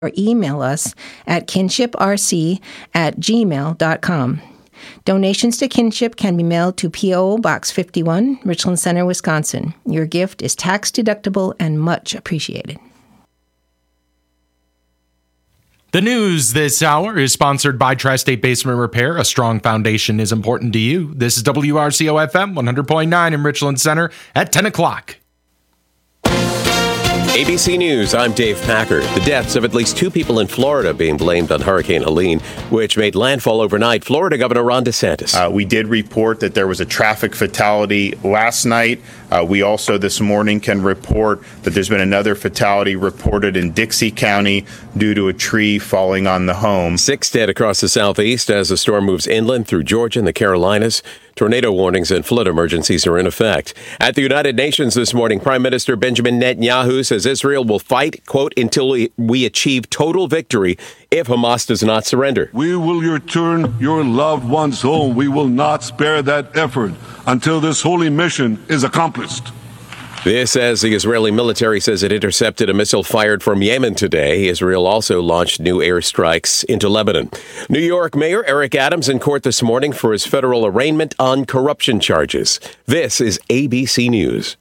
or email us at kinshiprc@gmail.com. Donations to Kinship can be mailed to P.O. Box 51, Richland Center, Wisconsin. Your gift is tax-deductible and much appreciated. The news this hour is sponsored by Tri-State Basement Repair. A strong foundation is important to you. This is WRCO-FM 100.9 in Richland Center at 10 o'clock. ABC News, I'm Dave Packer. The deaths of at least 2 people in Florida being blamed on Hurricane Helene, which made landfall overnight. Florida Governor Ron DeSantis. We did report that there was a traffic fatality last night. We also this morning can report that there's been another fatality reported in Dixie County due to a tree falling on the home. 6 dead across the southeast as the storm moves inland through Georgia and the Carolinas. Tornado warnings and flood emergencies are in effect. At the United Nations this morning, Prime Minister Benjamin Netanyahu says Israel will fight, quote, until we achieve total victory if Hamas does not surrender. We will return your loved ones home. We will not spare that effort until this holy mission is accomplished. This as the Israeli military says it intercepted a missile fired from Yemen today. Israel also launched new airstrikes into Lebanon. New York Mayor Eric Adams in court this morning for his federal arraignment on corruption charges. This is ABC News.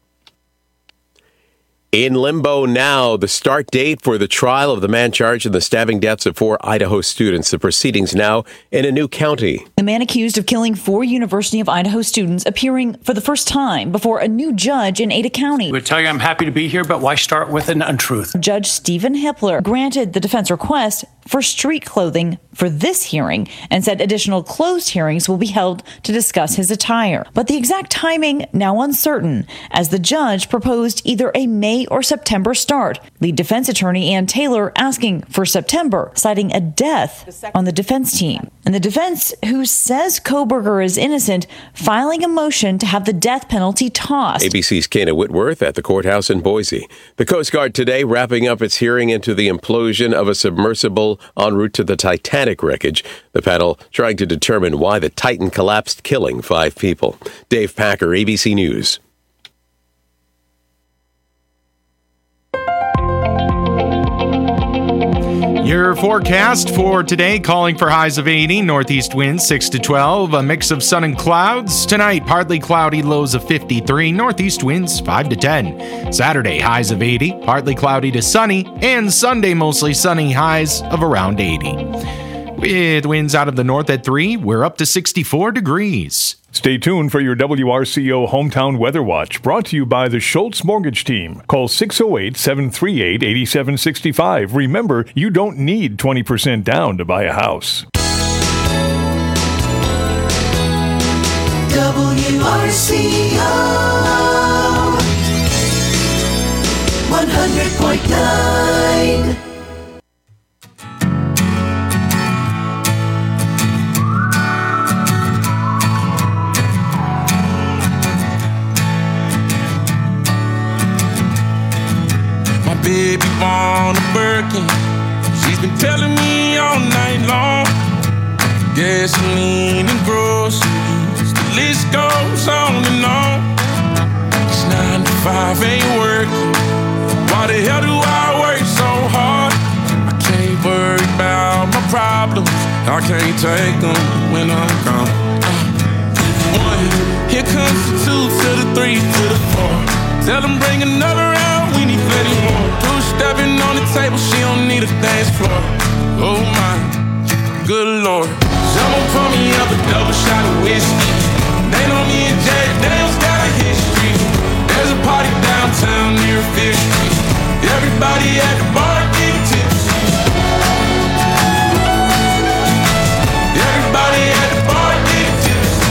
In limbo now, the start date for the trial of the man charged in the stabbing deaths of 4 Idaho students. The proceedings now in a new county. The man accused of killing 4 University of Idaho students appearing for the first time before a new judge in Ada County. I tell you, I'm happy to be here, but why start with an untruth? Judge Stephen Hippler granted the defense request for street clothing for this hearing and said additional closed hearings will be held to discuss his attire. But the exact timing now uncertain, as the judge proposed either a May or September start. Lead defense attorney Ann Taylor asking for September, citing a death on the defense team. And the defense, who says Kohberger is innocent, filing a motion to have the death penalty tossed. ABC's Kana Whitworth at the courthouse in Boise. The Coast Guard today wrapping up its hearing into the implosion of a submersible en route to the Titanic wreckage. The panel trying to determine why the Titan collapsed, killing 5 people. Dave Packer, ABC News. Your forecast for today, calling for highs of 80, northeast winds 6 to 12, a mix of sun and clouds. Tonight, partly cloudy, lows of 53, northeast winds 5 to 10. Saturday, highs of 80, partly cloudy to sunny, and Sunday, mostly sunny, highs of around 80. With winds out of the north at 3, we're up to 64 degrees. Stay tuned for your WRCO Hometown Weather Watch, brought to you by the Schultz Mortgage Team. Call 608-738-8765. Remember, you don't need 20% down to buy a house. WRCO 100.9. Baby born a Birkin. She's been telling me all night long. Gasoline and groceries, the list goes on and on. It's 9 to 5, ain't working. Why the hell do I work so hard? I can't worry about my problems. I can't take them when I'm gone. 1, here comes the 2 to the 3 to the 4. Tell them bring another round, we need plenty more. 2 stepping on the table, she don't need a dance floor. Oh my, good Lord. Someone pour me up a double shot of whiskey. They know me and Jack Daniels got a history. There's a party downtown near Fish Street. Everybody at the bar getting tipsy. Everybody at the bar getting tipsy.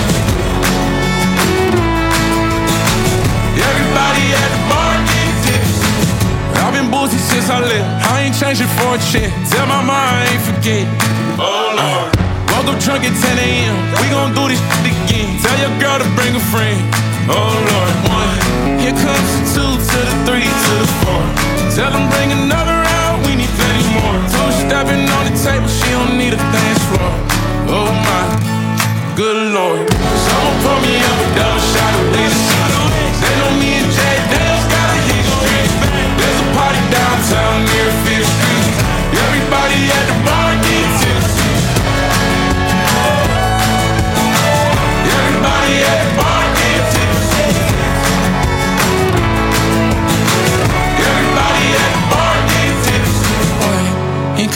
Everybody at the bar getting tipsy. I've been boozy since I left. I ain't changing for a check. Tell my mom I ain't forget. Oh Lord. Woke up drunk at 10 a.m. We gon' do this shit again. Tell your girl to bring a friend. Oh Lord. 1, here comes the 2 to the 3 to the 4. Tell them bring another round. We need plenty more. 2 stepping on the table. She don't need a dance floor. Oh my, good Lord. Someone pour me up a double shot of whiskey. They know me and Jay Daniels got a history. There's a party downtown near Fish Street. Every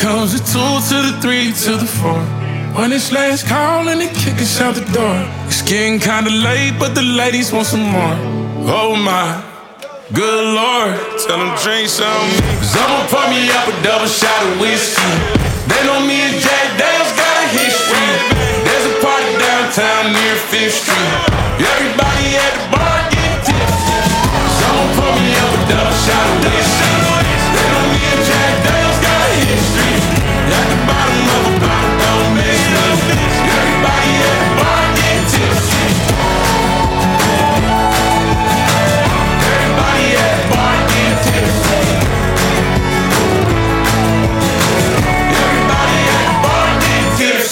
comes the 2 to the 3 to the 4. When it's last call and they kick us out the door. It's getting kinda late, but the ladies want some more. Oh my, good Lord, tell them drink some. Cause I'ma pour me up a double shot of whiskey. They know me and Jack Daniels got a history. There's a party downtown near 5th Street. Everybody at the bar get tipsy. So I'ma pour me up a double shot of whiskey. They know me and Jack Daniels got a history. At the bottom of a bottle, don't mix me. Everybody at the bar get tipsy. Everybody at the bar get tipsy. Everybody at the bar get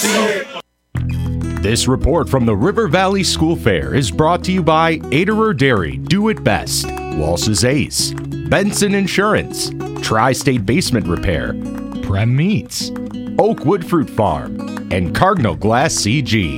tipsy. This report from the River Valley School Fair is brought to you by Aderer Dairy, Do It Best, Walsh's Ace, Benson Insurance, Tri-State Basement Repair, Prem Meats, Oakwood Fruit Farm, and Cardinal Glass CG.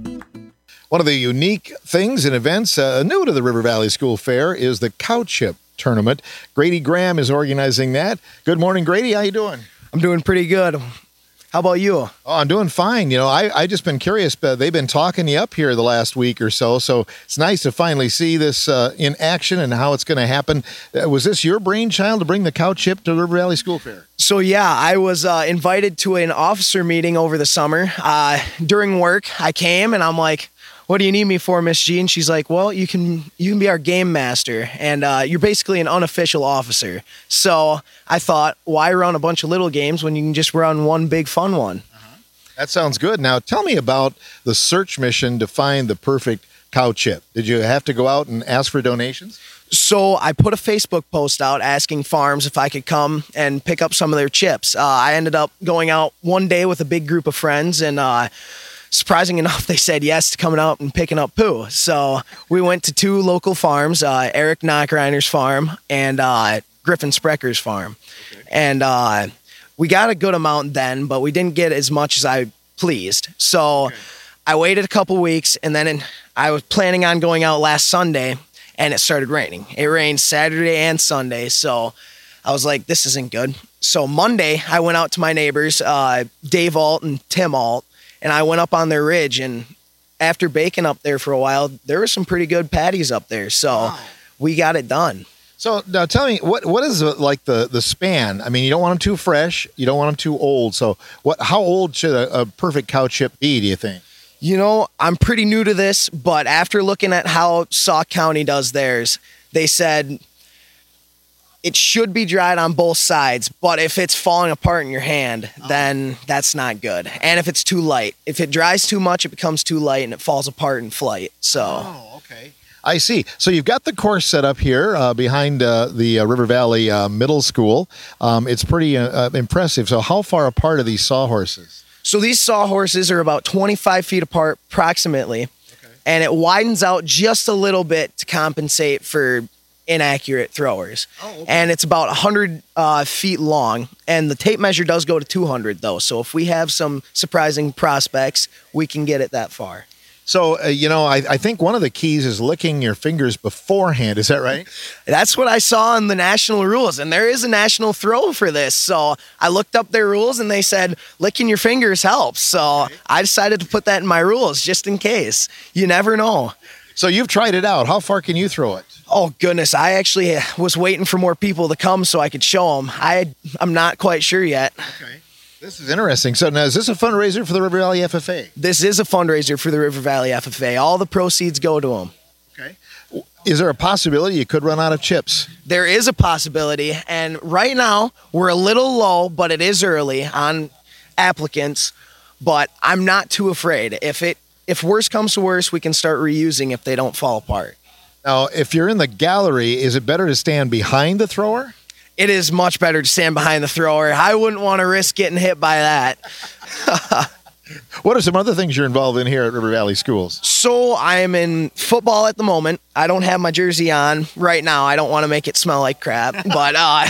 One of the unique things and events new to the River Valley School Fair is the Cow Chip Tournament. Grady Graham is organizing that. Good morning, Grady. How you doing? I'm doing pretty good. How about you? Oh, I'm doing fine. You know, I just been curious, but they've been talking you up here the last week or so it's nice to finally see this in action and how it's going to happen. Was this your brainchild to bring the Cow Chip to the River Valley School Fair? So, yeah, I was invited to an officer meeting over the summer. During work, I came and I'm like, what do you need me for, Miss G? And she's like, well, you can be our game master, and you're basically an unofficial officer. So I thought, why run a bunch of little games when you can just run one big fun one? That sounds good. Now, tell me about the search mission to find the perfect cow chip. Did you have to go out and ask for donations? So I put a Facebook post out asking farms if I could come and pick up some of their chips. I ended up going out one day with a big group of friends, and surprising enough, they said yes to coming out and picking up poo. So we went to 2 local farms, Eric Knockreiner's farm and Griffin Sprecker's farm. Okay. And we got a good amount then, but we didn't get as much as I pleased. So I waited a couple weeks, and then I was planning on going out last Sunday, and it started raining. It rained Saturday and Sunday, so I was like, this isn't good. So Monday, I went out to my neighbors, Dave Alt and Tim Alt, and I went up on their ridge, and after baking up there for a while, there were some pretty good patties up there. So we got it done. So now tell me, what is like the span? I mean, you don't want them too fresh. You don't want them too old. So how old should a perfect cow chip be, do you think? You know, I'm pretty new to this, but after looking at how Sauk County does theirs, they said it should be dried on both sides, but if it's falling apart in your hand, then that's not good. And if it's too light. If it dries too much, it becomes too light and it falls apart in flight. So. Oh, okay. I see. So you've got the course set up here behind the River Valley Middle School. It's pretty impressive. So how far apart are these sawhorses? So these sawhorses are about 25 feet apart approximately, and it widens out just a little bit to compensate for inaccurate throwers. And it's about 100 feet long, and the tape measure does go to 200 though. So if we have some surprising prospects, we can get it that far. So, I think one of the keys is licking your fingers beforehand. Is that right? That's what I saw in the national rules, and there is a national throw for this. So I looked up their rules, and they said licking your fingers helps. So I decided to put that in my rules just in case. You never know. So you've tried it out. How far can you throw it? Oh, goodness. I actually was waiting for more people to come so I could show them. I'm not quite sure yet. Okay. This is interesting. So now, is this a fundraiser for the River Valley FFA? This is a fundraiser for the River Valley FFA. All the proceeds go to them. Okay. Is there a possibility you could run out of chips? There is a possibility. And right now, we're a little low, but it is early on applicants. But I'm not too afraid. If worse comes to worse, we can start reusing if they don't fall apart. Now, if you're in the gallery, is it better to stand behind the thrower? It is much better to stand behind the thrower. I wouldn't want to risk getting hit by that. What are some other things you're involved in here at River Valley Schools? So I am in football at the moment. I don't have my jersey on right now. I don't want to make it smell like crap. But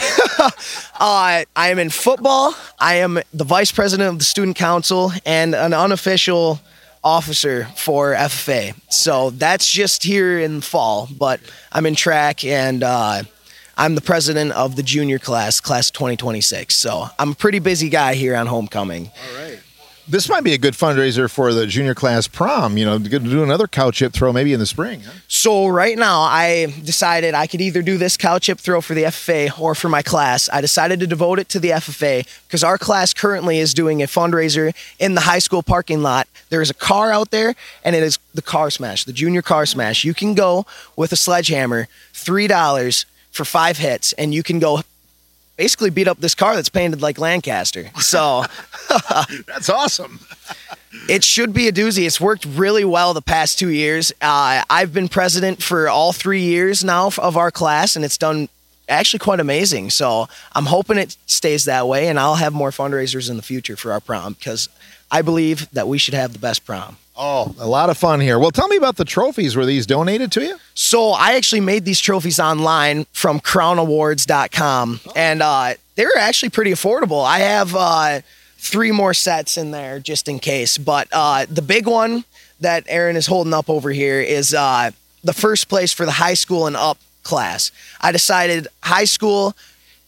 I am in football. I am the vice president of the student council and an unofficial officer for FFA. So that's just here in the fall. But I'm in track and I'm the president of the junior class 2026. So I'm a pretty busy guy here on homecoming. All right. This might be a good fundraiser for the junior class prom, to do another cow chip throw maybe in the spring. Huh? So right now I decided I could either do this cow chip throw for the FFA or for my class. I decided to devote it to the FFA because our class currently is doing a fundraiser in the high school parking lot. There is a car out there, and it is the Car Smash, the Junior Car Smash. You can go with a sledgehammer, $3 for 5 hits, and you can go basically beat up this car that's painted like Lancaster. So that's awesome. It should be a doozy. It's worked really well the past 2 years. I've been president for all 3 years now of our class, and it's done actually quite amazing. So I'm hoping it stays that way, and I'll have more fundraisers in the future for our prom because I believe that we should have the best prom. Oh, a lot of fun here. Well, tell me about the trophies. Were these donated to you? So I actually made these trophies online from crownawards.com, and they're actually pretty affordable. I have 3 more sets in there just in case. But the big one that Aaron is holding up over here is the first place for the high school and up class. I decided high school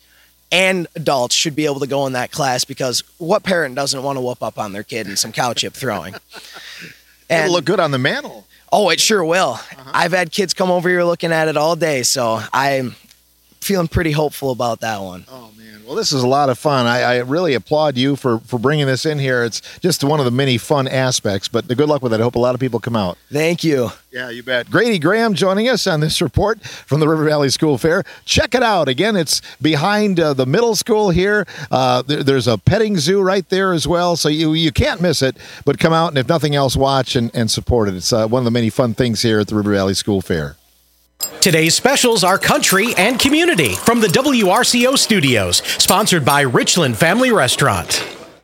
and adults should be able to go in that class because what parent doesn't want to whoop up on their kid in some cow chip throwing? And it'll look good on the mantle. Oh, it sure will. I've had kids come over here looking at it all day, so I'm feeling pretty hopeful about that one. Oh, man. Well, this is a lot of fun. I really applaud you for bringing this in here. It's just one of the many fun aspects, but good luck with it. I hope a lot of people come out. Thank you. Yeah, you bet. Grady Graham joining us on this report from the River Valley School Fair. Check it out. Again, it's behind the middle school here. There's a petting zoo right there as well, so you can't miss it. But come out and, if nothing else, watch and support it. It's one of the many fun things here at the River Valley School Fair. Today's specials are country and community from the WRCO studios, sponsored by Richland Family Restaurant.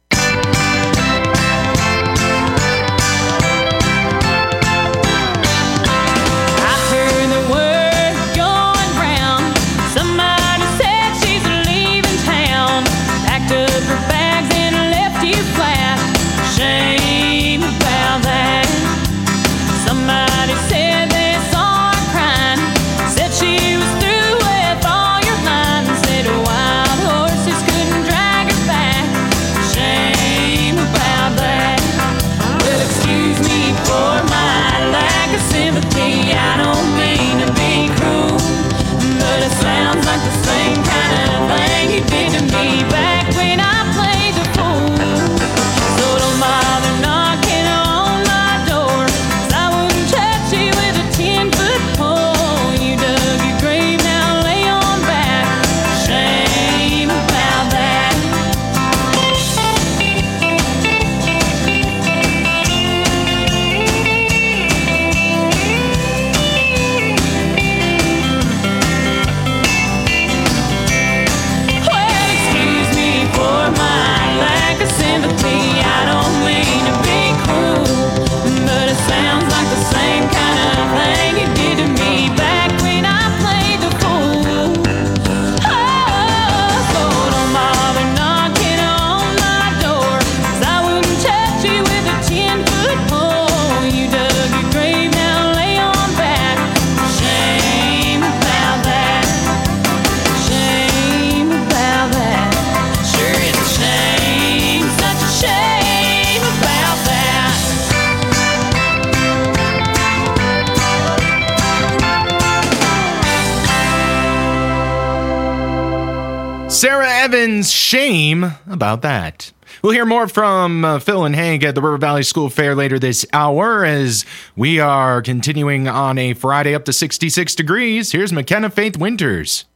Sarah Evans, shame about that. We'll hear more from Phil and Hank at the River Valley School Fair later this hour as we are continuing on a Friday up to 66 degrees. Here's McKenna Faith Winters.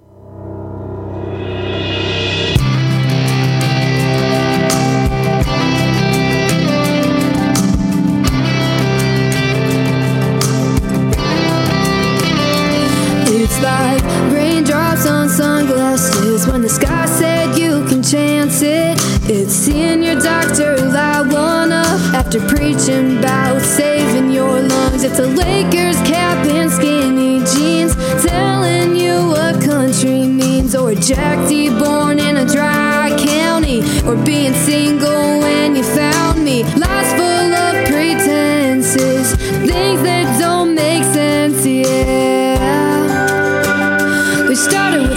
It's like raindrops on sunglasses when the sky said you can chance it. It's seeing your doctor light one up after preaching about saving your lungs. It's a Lakers cap and skinny jeans telling you what country means, or Jack D. born in a dry county, or being single when you found me. Lies full of pretenses, things that don't make sense, yeah. We started with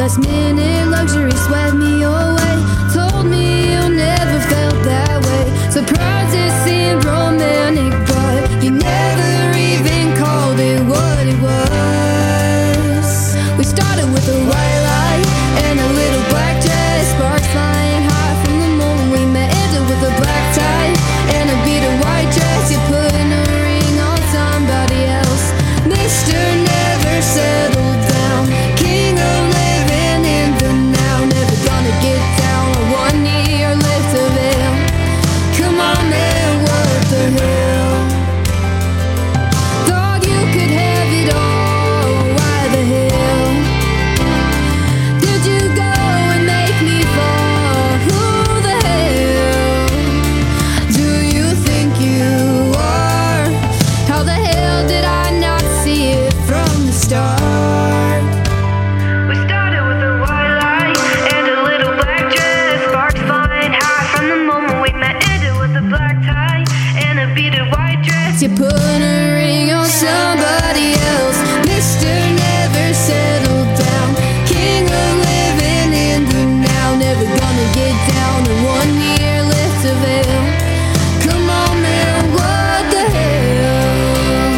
last minute luxury swept me away. Told me you'll never felt that way. Surprised it seemed romantic, but you never even called it what it was. We started with a white light and a little black dress, sparks flying high from the moment we met. Ended with a black tie and a beat of white dress. You putting a ring on somebody else. Mr. Never settled down, king of living in the now. Never gonna get down on one knee or lift a veil. Come on man, what the hell? Thought you could have it all, why the hell did you go and make me fall? Who the hell do you think you are? How the hell did I not see it from the start? We started with a white light and a little black dress, sparks flying high from the moment we met. Ended with a black tie and a beaded white dress. You put a ring on somebody else. Mr. Never settled down, king of living in the now. Never gonna get down on one knee or lift a veil. Come on man, what the hell?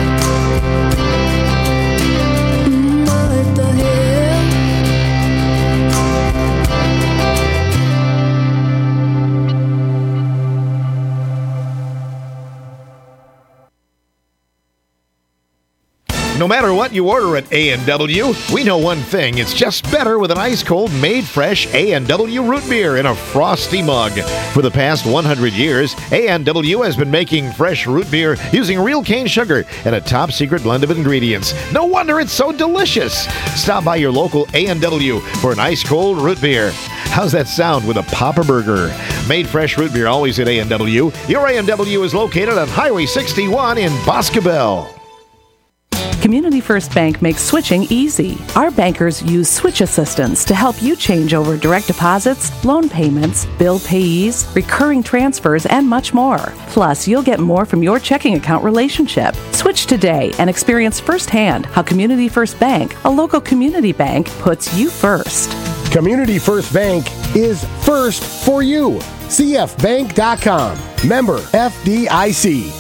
What the hell? No matter what you order at A&W, we know one thing. It's just better with an ice-cold, made-fresh A&W root beer in a frosty mug. For the past 100 years, A&W has been making fresh root beer using real cane sugar and a top-secret blend of ingredients. No wonder it's so delicious. Stop by your local A&W for an ice-cold root beer. How's that sound with a Papa Burger? Made fresh root beer always at A&W. Your A&W is located on Highway 61 in Boscobel. Community First Bank makes switching easy. Our bankers use switch assistance to help you change over direct deposits, loan payments, bill payees, recurring transfers, and much more. Plus, you'll get more from your checking account relationship. Switch today and experience firsthand how Community First Bank, a local community bank, puts you first. Community First Bank is first for you. CFBank.com. Member FDIC.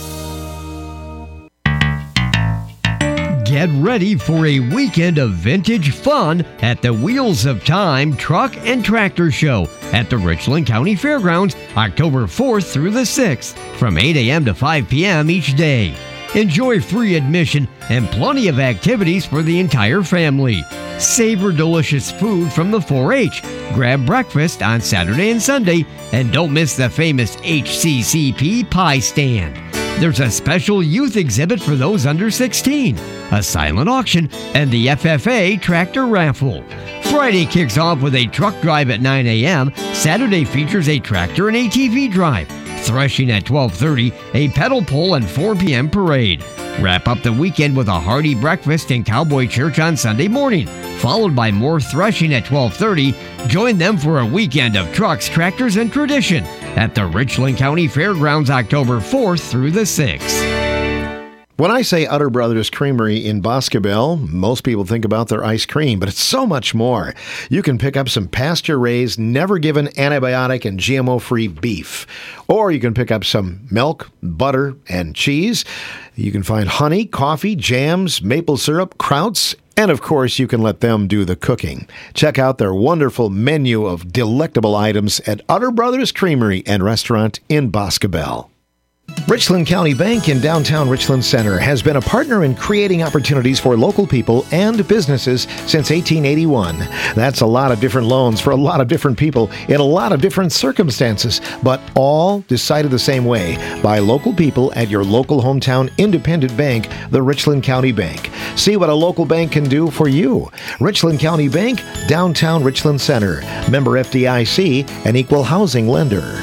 Get ready for a weekend of vintage fun at the Wheels of Time Truck and Tractor Show at the Richland County Fairgrounds, October 4th through the 6th, from 8 a.m. to 5 p.m. each day. Enjoy free admission and plenty of activities for the entire family. Savor delicious food from the 4-H. Grab breakfast on Saturday and Sunday, and don't miss the famous HCCP pie stand. There's a special youth exhibit for those under 16, a silent auction, and the FFA tractor raffle. Friday kicks off with a truck drive at 9 a.m. Saturday features a tractor and ATV drive. Threshing at 12:30, a pedal pull and 4 p.m. parade. Wrap up the weekend with a hearty breakfast in Cowboy Church on Sunday morning, followed by more threshing at 12:30. Join them for a weekend of trucks, tractors, and tradition at the Richland County Fairgrounds, October 4th through the 6th. When I say Utter Brothers Creamery in Boscobel, most people think about their ice cream, but it's so much more. You can pick up some pasture-raised, never-given antibiotic and GMO-free beef. Or you can pick up some milk, butter, and cheese. You can find honey, coffee, jams, maple syrup, krauts, and of course, you can let them do the cooking. Check out their wonderful menu of delectable items at Utter Brothers Creamery and Restaurant in Boscobel. Richland County Bank in downtown Richland Center has been a partner in creating opportunities for local people and businesses since 1881. That's a lot of different loans for a lot of different people in a lot of different circumstances, but all decided the same way by local people at your local hometown independent bank, the Richland County Bank. See what a local bank can do for you. Richland County Bank, downtown Richland Center. Member FDIC, an equal housing lender.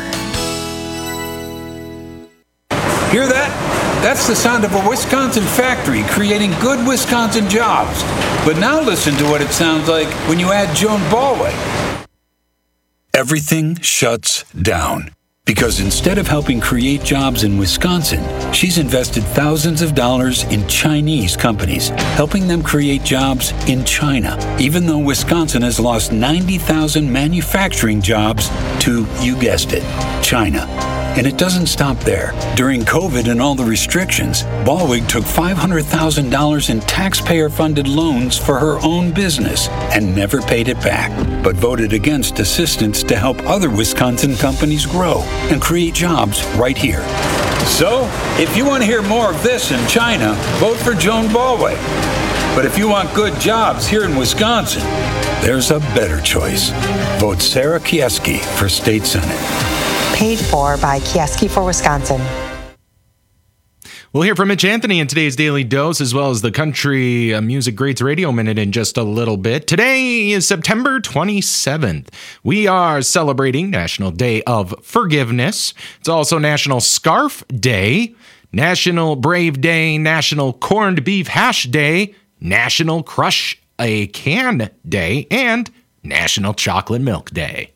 Hear that? That's the sound of a Wisconsin factory creating good Wisconsin jobs. But now listen to what it sounds like when you add Joan Ballway. Everything shuts down. Because instead of helping create jobs in Wisconsin, she's invested thousands of dollars in Chinese companies, helping them create jobs in China, even though Wisconsin has lost 90,000 manufacturing jobs to, you guessed it, China. And it doesn't stop there. During COVID and all the restrictions, Ballwig took $500,000 in taxpayer-funded loans for her own business and never paid it back, but voted against assistance to help other Wisconsin companies grow and create jobs right here. So, if you want to hear more of this in China, vote for Joan Ballwig. But if you want good jobs here in Wisconsin, there's a better choice. Vote Sarah Kieski for State Senate. Paid for by Kieski for Wisconsin. We'll hear from Mitch Anthony in today's Daily Dose, as well as the Country Music Greats Radio Minute in just a little bit. Today is September 27th. We are celebrating National Day of Forgiveness. It's also National Scarf Day, National Brave Day, National Corned Beef Hash Day, National Crush a Can Day, and National Chocolate Milk Day.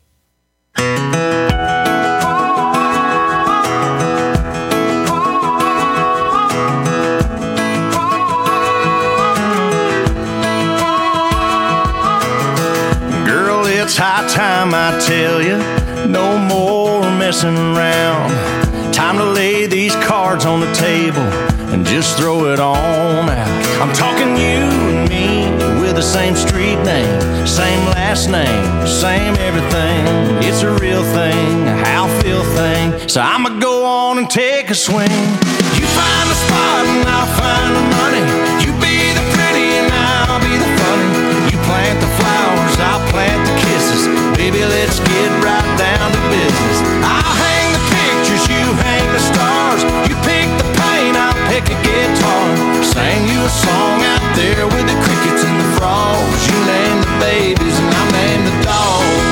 It's high time, I tell you, no more messing around. Time to lay these cards on the table and just throw it on out. I'm talking you and me with the same street name, same last name, same everything. It's a real thing, a how feel thing. So I'ma go on and take a swing. You find the spot and I'll find the money. You be the pretty and I'll be the funny. You plant the flowers, I'll plant the kisses. Baby, let's get right down to business. I'll hang the pictures, you hang the stars. You pick the paint, I'll pick a guitar. Sing you a song out there with the crickets and the frogs. You name the babies and I'll name the dogs.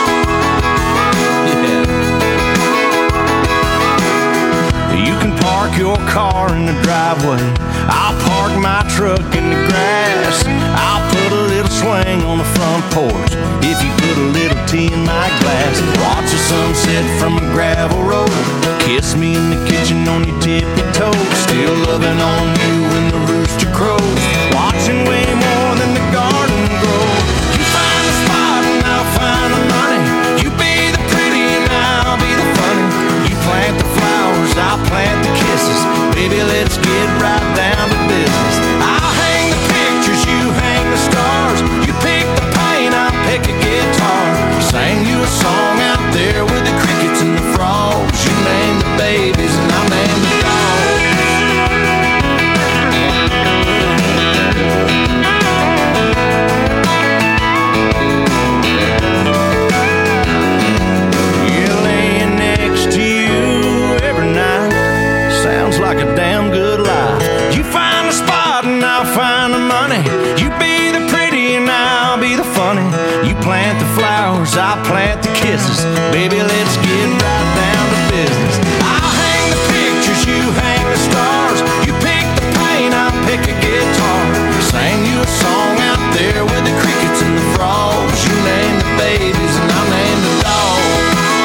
Yeah. You can park your car in the driveway. I'll park my truck in the grass. I'll put a little swing on the front porch if you put a little tea in my glass. Watch the sunset from a gravel road. Kiss me in the kitchen on your tippy toes. Still loving on you when the rooster crows. Watching way more than the garden grow. You find the spot and I'll find the money. You be the pretty and I'll be the funny. You plant the flowers, I'll plant the kisses. Baby, let's get right down to business. I'll hang the pictures, you hang the stars. You pick the paint, I'll pick a guitar. Sing you a song out there with the crickets and the frogs. You name the babies and I'll name the dogs. Yeah, laying next to you every night sounds like a damn good life. You find the spot and I'll find the money. You be the pretty and I'll be the funny. You plant the flowers, I'll plant the kisses. Baby, let's get right down to business. I'll hang the pictures, you hang the stars. You pick the paint, I'll pick a guitar. Sing you a song out there with the crickets and the frogs. You name the babies and I'll name the dogs.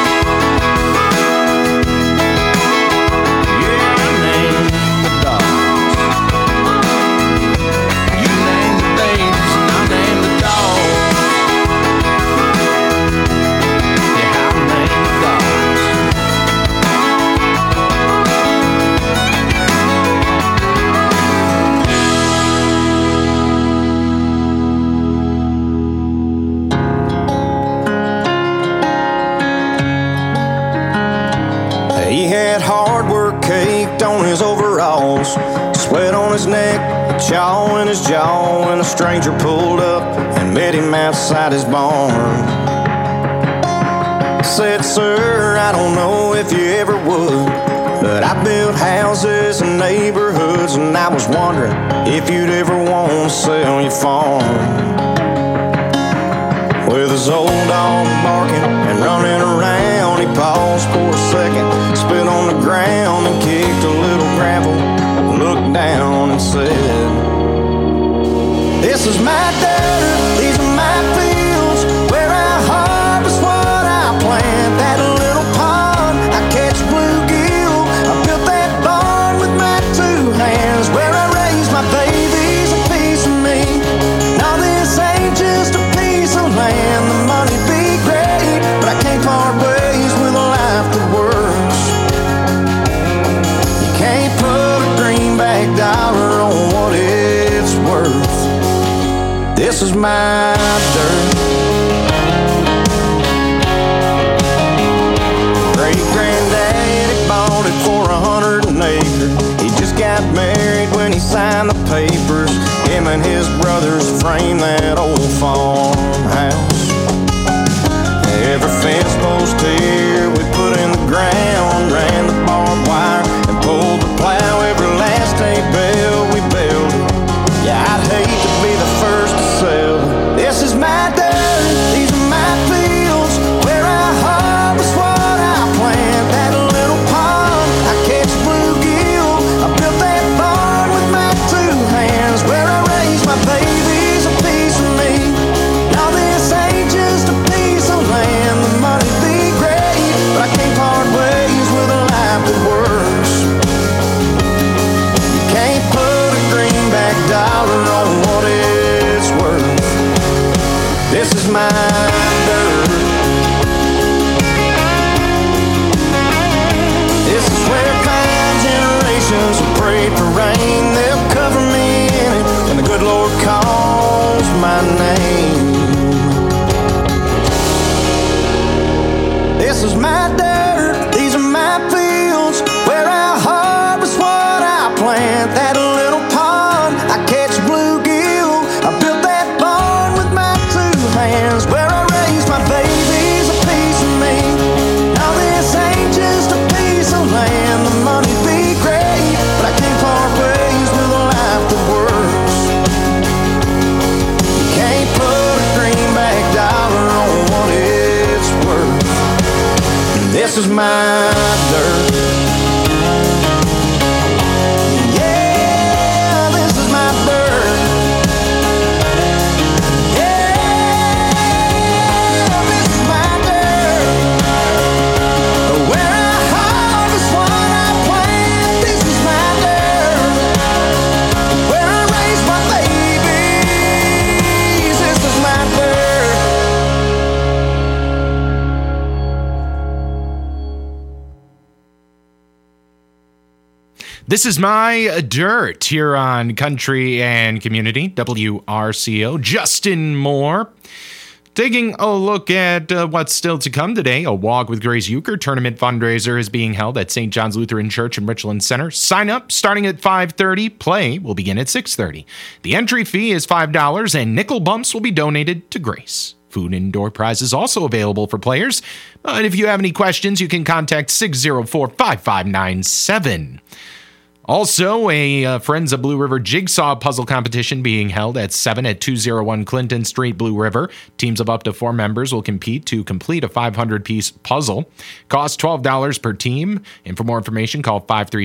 He had hard work caked on his overalls, sweat on his neck, a chaw in his jaw, when a stranger pulled up and met him outside his barn. Said, sir, I don't know if you ever would, but I built houses and neighborhoods, and I was wondering if you'd ever want to sell your farm. With his old dog barking and running around, he paused for a second, spit on the ground and kicked a little gravel, looked down and said, this is my dirt, these are my fields, where I harvest what I plant. That little pond I my dirt. Great-granddaddy bought it for 100 an acre. He just got married when he signed the papers. Him and his brothers framed that old farmhouse. Every fence post here we put in the ground, ran the barbed wire and pulled the plow. Every last hay bale we built. Yeah, I'd hate to be the first to sell. This is my dirt, these are my fields, where I harvest what I plant. That little pond, I catch bluegill. I built that barn with my 2 hands, where I raise my babies, a piece of me. Now this ain't just a piece of land. The money'd be great, but I can't part ways with a life that works. You can't put a greenback dollar on what it's worth. This is my dirt. This is where 5 generations have prayed for rain. They'll cover me in it when the good Lord calls my name. This is my dirt, these are my fields, where I harvest what I plant. That little pond, I catch bluegill. I built that barn with my 2 hands, where I raise my babies, a piece of me. Now this ain't just a piece of land. The money'd be great, but I can't part ways with a life that works. You can't put a greenback dollar on what it's worth. This is my dirt. Yeah, this is my dirt. Yeah, this is my dirt. Where I harvest what I plant. This is my dirt. Where I raise my babies. This is my dirt. This is my dirt here on Country and Community, WRCO. Justin Moore. Taking a look at what's still to come today, a Walk with Grace Euchre tournament fundraiser is being held at St. John's Lutheran Church in Richland Center. Sign up starting at 5:30. Play will begin at 6:30. The entry fee is $5 and nickel bumps will be donated to Grace. Food and door prizes also available for players. But if you have any questions, you can contact 604-5597. Also, a Friends of Blue River jigsaw puzzle competition being held at 7 at 201 Clinton Street, Blue River. Teams of up to 4 members will compete to complete a 500-piece puzzle. Cost $12 per team. And for more information, call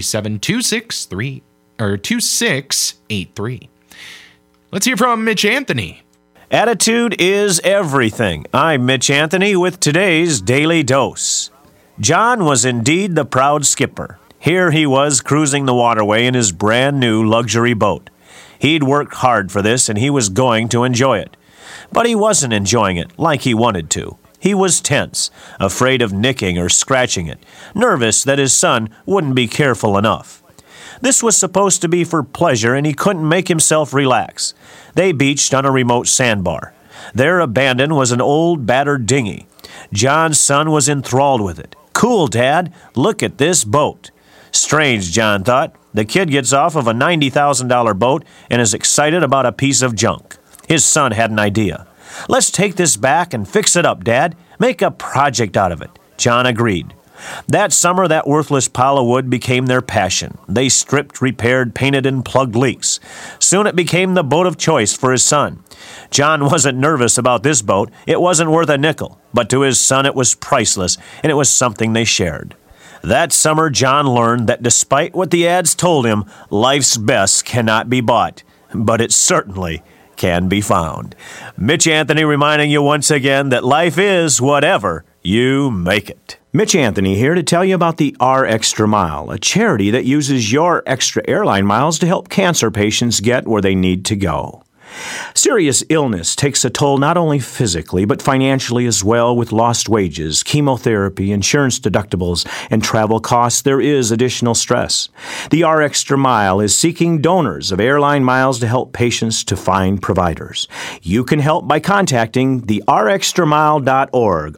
537-2683. Let's hear from Mitch Anthony. Attitude is everything. I'm Mitch Anthony with today's Daily Dose. John was indeed the proud skipper. Here he was cruising the waterway in his brand new luxury boat. He'd worked hard for this and he was going to enjoy it. But he wasn't enjoying it like he wanted to. He was tense, afraid of nicking or scratching it, nervous that his son wouldn't be careful enough. This was supposed to be for pleasure and he couldn't make himself relax. They beached on a remote sandbar. There abandoned was an old battered dinghy. John's son was enthralled with it. Cool, Dad. Look at this boat. Strange, John thought. The kid gets off of a $90,000 boat and is excited about a piece of junk. His son had an idea. Let's take this back and fix it up, Dad. Make a project out of it. John agreed. That summer, that worthless pile of wood became their passion. They stripped, repaired, painted, and plugged leaks. Soon it became the boat of choice for his son. John wasn't nervous about this boat. It wasn't worth a nickel. But to his son, it was priceless, and it was something they shared. That summer, John learned that despite what the ads told him, life's best cannot be bought, but it certainly can be found. Mitch Anthony reminding you once again that life is whatever you make it. Mitch Anthony here to tell you about the R Extra Mile, a charity that uses your extra airline miles to help cancer patients get where they need to go. Serious illness takes a toll not only physically, but financially as well, with lost wages, chemotherapy, insurance deductibles, and travel costs. There is additional stress. The R-Extra Mile is seeking donors of airline miles to help patients to find providers. You can help by contacting the rxtramile.org,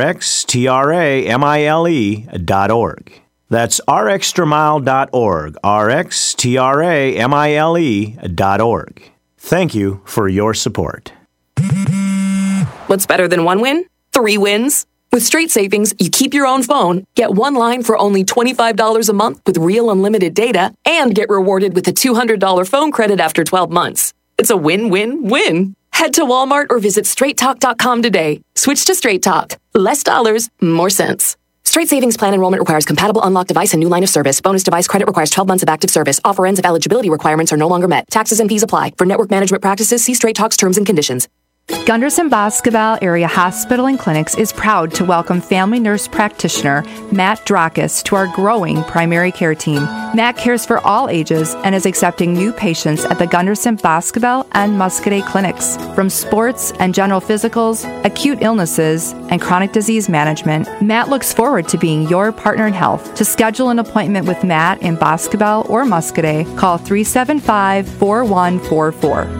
rxtramile.org. That's rxtramile.org, rxtramile.org. Thank you for your support. What's better than one win? 3 wins. With Straight Savings, you keep your own phone, get one line for only $25 a month with real unlimited data, and get rewarded with a $200 phone credit after 12 months. It's a win-win-win. Head to Walmart or visit straighttalk.com today. Switch to Straight Talk. Less dollars, more sense. Straight Savings Plan enrollment requires compatible unlocked device and new line of service. Bonus device credit requires 12 months of active service. Offer ends if eligibility requirements are no longer met. Taxes and fees apply. For network management practices, see Straight Talk's terms and conditions. Gunderson Boscobel Area Hospital and Clinics is proud to welcome family nurse practitioner Matt Drakis to our growing primary care team. Matt cares for all ages and is accepting new patients at the Gunderson Boscobel and Muscadet clinics. From sports and general physicals, acute illnesses, and chronic disease management, Matt looks forward to being your partner in health. To schedule an appointment with Matt in Boscobel or Muscadet, call 375-4144.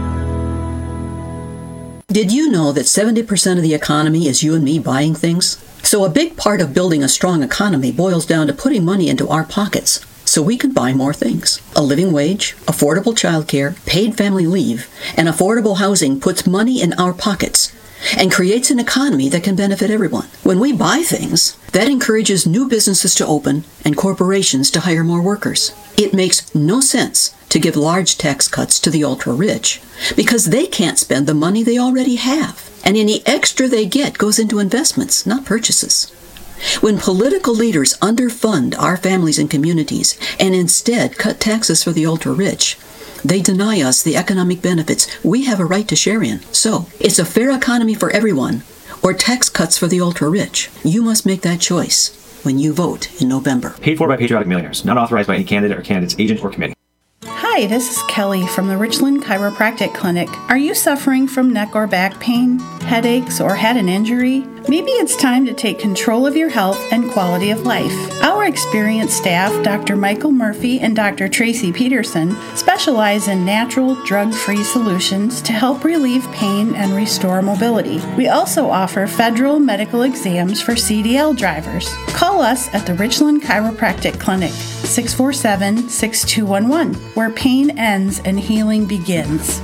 Did you know that 70% of the economy is you and me buying things? So a big part of building a strong economy boils down to putting money into our pockets so we can buy more things. A living wage, affordable childcare, paid family leave, and affordable housing puts money in our pockets and creates an economy that can benefit everyone. When we buy things, that encourages new businesses to open and corporations to hire more workers. It makes no sense to give large tax cuts to the ultra-rich because they can't spend the money they already have, and any extra they get goes into investments, not purchases. When political leaders underfund our families and communities and instead cut taxes for the ultra-rich, they deny us the economic benefits we have a right to share in. So, it's a fair economy for everyone, or tax cuts for the ultra-rich. You must make that choice when you vote in November. Paid for by Patriotic Millionaires. Not authorized by any candidate or candidate's agent or committee. Hi, this is Kelly from the Richland Chiropractic Clinic. Are you suffering from neck or back pain, headaches, or had an injury? Maybe it's time to take control of your health and quality of life. Our experienced staff, Dr. Michael Murphy and Dr. Tracy Peterson, specialize in natural, drug-free solutions to help relieve pain and restore mobility. We also offer federal medical exams for CDL drivers. Call us at the Richland Chiropractic Clinic, 647-6211, where pain ends and healing begins.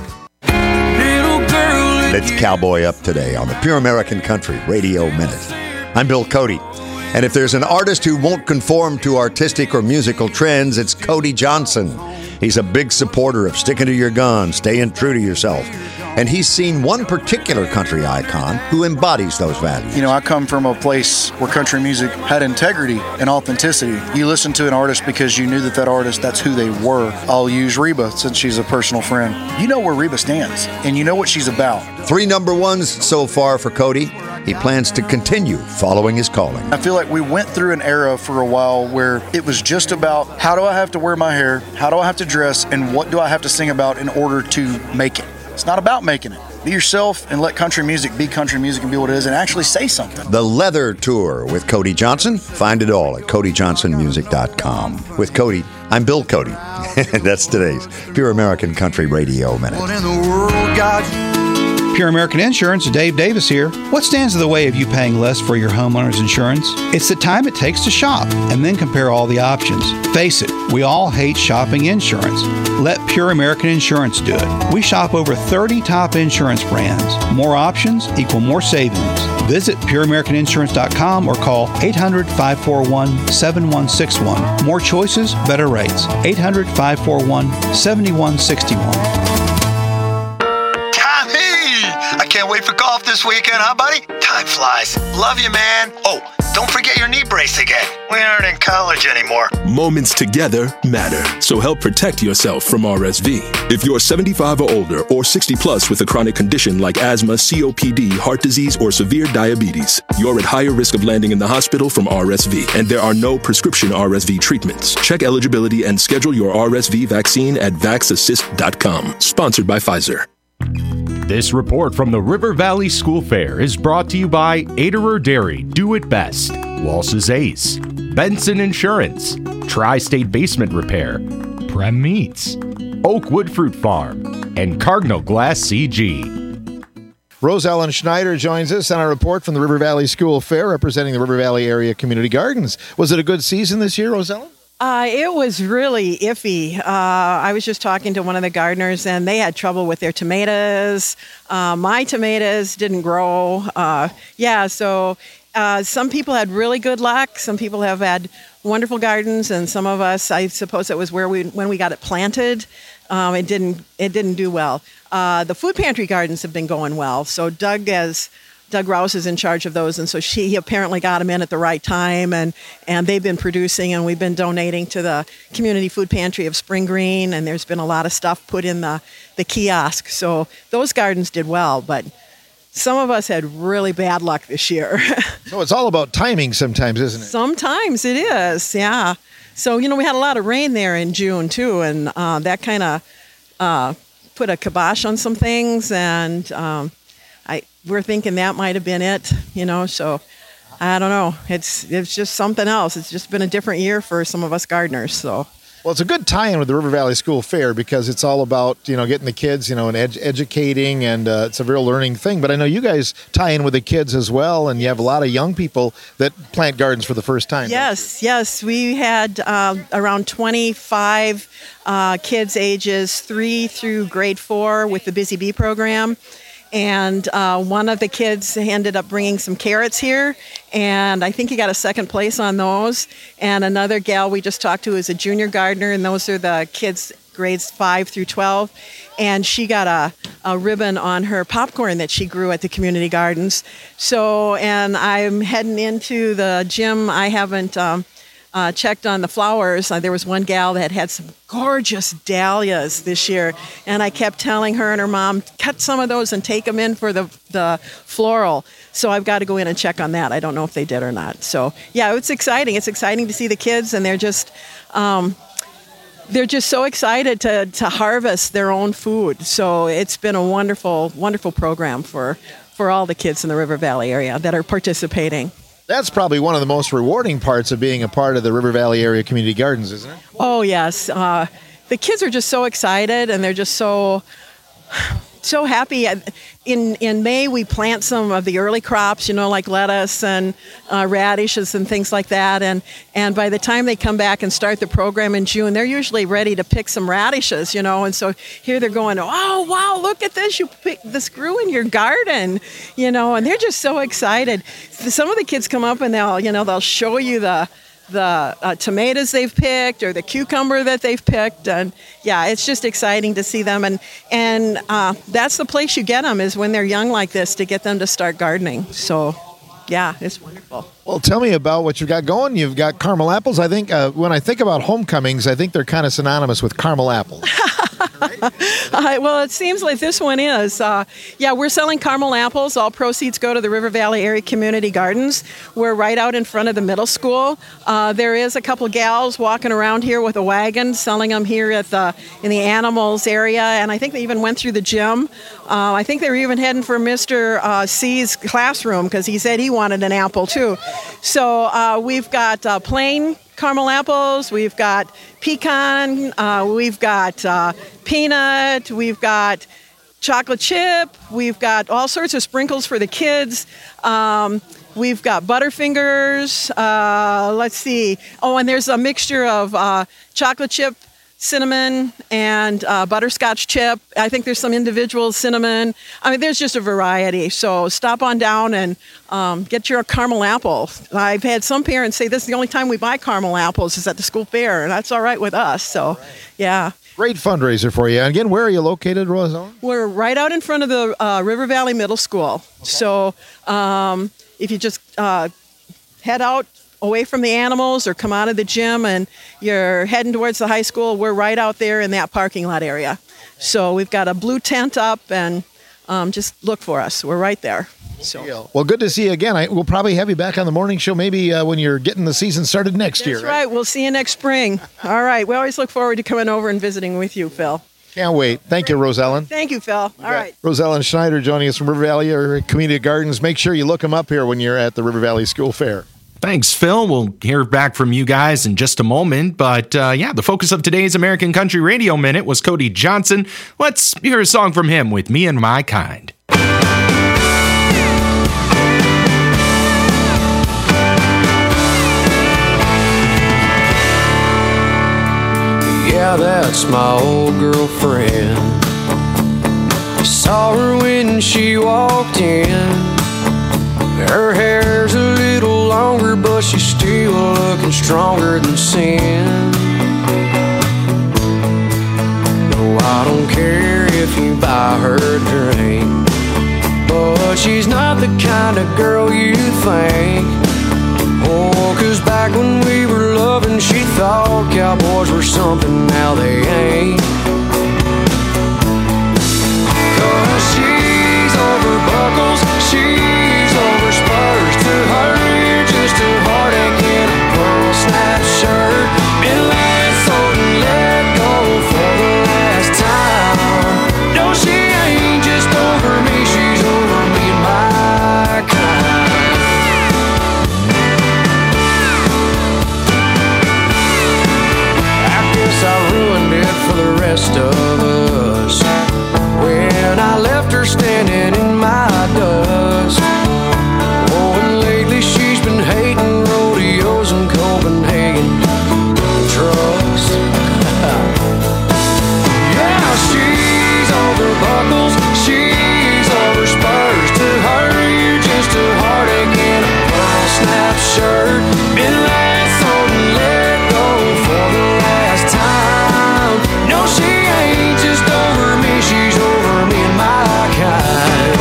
Let's cowboy up today on the Pure American Country Radio Minute. I'm Bill Cody, and if there's an artist who won't conform to artistic or musical trends, it's Cody Johnson. He's a big supporter of sticking to your guns, staying true to yourself. And he's seen one particular country icon who embodies those values. You know, I come from a place where country music had integrity and authenticity. You listen to an artist because you knew that artist, that's who they were. I'll use Reba since she's a personal friend. You know where Reba stands, and you know what she's about. 3 number ones so far for Cody. He plans to continue following his calling. I feel like we went through an era for a while where it was just about how do I have to wear my hair, how do I have to dress, and what do I have to sing about in order to make it. It's not about making it. Be yourself and let country music be country music and be what it is and actually say something. The Leather Tour with Cody Johnson. Find it all at CodyJohnsonMusic.com. With Cody, I'm Bill Cody. That's today's Pure American Country Radio Minute. What in the world got you? Pure American Insurance, Dave Davis here. What stands in the way of you paying less for your homeowner's insurance? It's the time it takes to shop and then compare all the options. Face it, we all hate shopping insurance. Let Pure American Insurance do it. We shop over 30 top insurance brands. More options equal more savings. Visit pureamericaninsurance.com or call 800-541-7161. More choices, better rates. 800-541-7161. I can't wait for golf this weekend, huh, buddy? Time flies. Love you, man. Oh, don't forget your knee brace again. We aren't in college anymore. Moments together matter, so help protect yourself from RSV. If you're 75 or older or 60 plus with a chronic condition like asthma, COPD, heart disease, or severe diabetes, you're at higher risk of landing in the hospital from RSV, and there are no prescription RSV treatments. Check eligibility and schedule your RSV vaccine at vaxassist.com. Sponsored by Pfizer. This report from the River Valley School Fair is brought to you by Aderer Dairy, Do It Best, Walsh's Ace, Benson Insurance, Tri-State Basement Repair, Prem Meats, Oakwood Fruit Farm, and Cardinal Glass CG. Rose Ellen Schneider joins us on a report from the River Valley School Fair representing the River Valley Area Community Gardens. Was it a good season this year, Rose Ellen? It was really iffy. I was just talking to one of the gardeners, and they had trouble with their tomatoes. My tomatoes didn't grow. So some people had really good luck. Some people have had wonderful gardens, and some of us, I suppose it was when we got it planted, it didn't do well. The food pantry gardens have been going well. So Doug Rouse is in charge of those, and so he apparently got them in at the right time, and they've been producing, and we've been donating to the community food pantry of Spring Green, and there's been a lot of stuff put in the kiosk. So those gardens did well, but some of us had really bad luck this year. So it's all about timing sometimes, isn't it? Sometimes it is, yeah. So, we had a lot of rain there in June, too, and that kind of put a kibosh on some things, and we're thinking that might have been it, so I don't know. It's just something else. It's just been a different year for some of us gardeners, so. Well, it's a good tie-in with the River Valley School Fair because it's all about, getting the kids, and educating, and it's a real learning thing. But I know you guys tie in with the kids as well, and you have a lot of young people that plant gardens for the first time. Yes. We had around 25 kids ages 3 through grade 4 with the Busy Bee program. And one of the kids ended up bringing some carrots here, and I think he got a second place on those. And another gal we just talked to is a junior gardener, and those are the kids grades 5 through 12. And she got a ribbon on her popcorn that she grew at the community gardens. So, and I'm heading into the gym. I haven't checked on the flowers. There was one gal that had some gorgeous dahlias this year, and I kept telling her and her mom, cut some of those and take them in for the floral. So I've got to go in and check on that. I don't know if they did or not. So yeah, it's exciting. It's exciting to see the kids, and they're just so excited to harvest their own food. So it's been a wonderful, wonderful program for all the kids in the River Valley area that are participating. That's probably one of the most rewarding parts of being a part of the River Valley Area Community Gardens, isn't it? Oh, yes. The kids are just so excited, and they're just so happy. In May, we plant some of the early crops, like lettuce and radishes and things like that. And by the time they come back and start the program in June, they're usually ready to pick some radishes, And so here they're going, oh, wow, look at this. You picked this grew in your garden, and they're just so excited. Some of the kids come up and they'll show you the tomatoes they've picked or the cucumber that they've picked, and yeah, it's just exciting to see them, and that's the place you get them is when they're young like this, to get them to start gardening. So yeah, it's wonderful. Well, tell me about what you've got going. You've got caramel apples. I think when I think about homecomings, I think they're kind of synonymous with caramel apples. Well, it seems like this one is. We're selling caramel apples. All proceeds go to the River Valley Area Community Gardens. We're right out in front of the middle school. There is a couple gals walking around here with a wagon selling them here in the animals area, and I think they even went through the gym. I think they were even heading for Mr. C's classroom because he said he wanted an apple too. So we've got plain caramel apples, we've got pecan, we've got peanut, we've got chocolate chip, we've got all sorts of sprinkles for the kids. We've got Butterfingers, let's see. Oh, and there's a mixture of chocolate chip, cinnamon, and butterscotch chip. I think there's some individual cinnamon. I mean, there's just a variety. So stop on down and get your caramel apple. I've had some parents say this is the only time we buy caramel apples is at the school fair, and that's all right with us. So, yeah. Great fundraiser for you. And again, where are you located, Roselle? We're right out in front of the River Valley Middle School. Okay. So if you just head out away from the animals or come out of the gym and you're heading towards the high school, we're right out there in that parking lot area. So we've got a blue tent up, and just look for us. We're right there. So. Well, good to see you again. We'll probably have you back on the morning show maybe when you're getting the season started next year. That's right. We'll see you next spring. All right. We always look forward to coming over and visiting with you, Phil. Can't wait. Thank you, Rosellen. Thank you, Phil. All right. Rosellen Schneider joining us from River Valley Community Gardens. Make sure you look them up here when you're at the River Valley School Fair. Thanks, Phil. We'll hear back from you guys in just a moment. But the focus of today's American Country Radio Minute was Cody Johnson. Let's hear a song from him with Me and My Kind. Yeah, that's my old girlfriend. Saw her when she walked in. Her hair's a little longer, but she's still looking stronger than sin. No, I don't care if you buy her a drink, but she's not the kind of girl you think. Oh, 'cause back when we were loving, she thought cowboys were something, now they ain't. 'Cause she's over buckles, she's over spurs. To her, you're just a heartache in a pearl snap shirt. Been let sold and let go for the last time. No, she ain't just over me, she's over me and my kind. I ruined it for the rest of us when I left her standing in my dust. Oh, and lately she's been hating rodeos in Copenhagen trucks. Yeah, she's over buckles, she's over spurs. To her, you're just a heartache in a pearl snap shirt. Been let sold and let go for the last time. No, she ain't just over me, she's over me and my kind.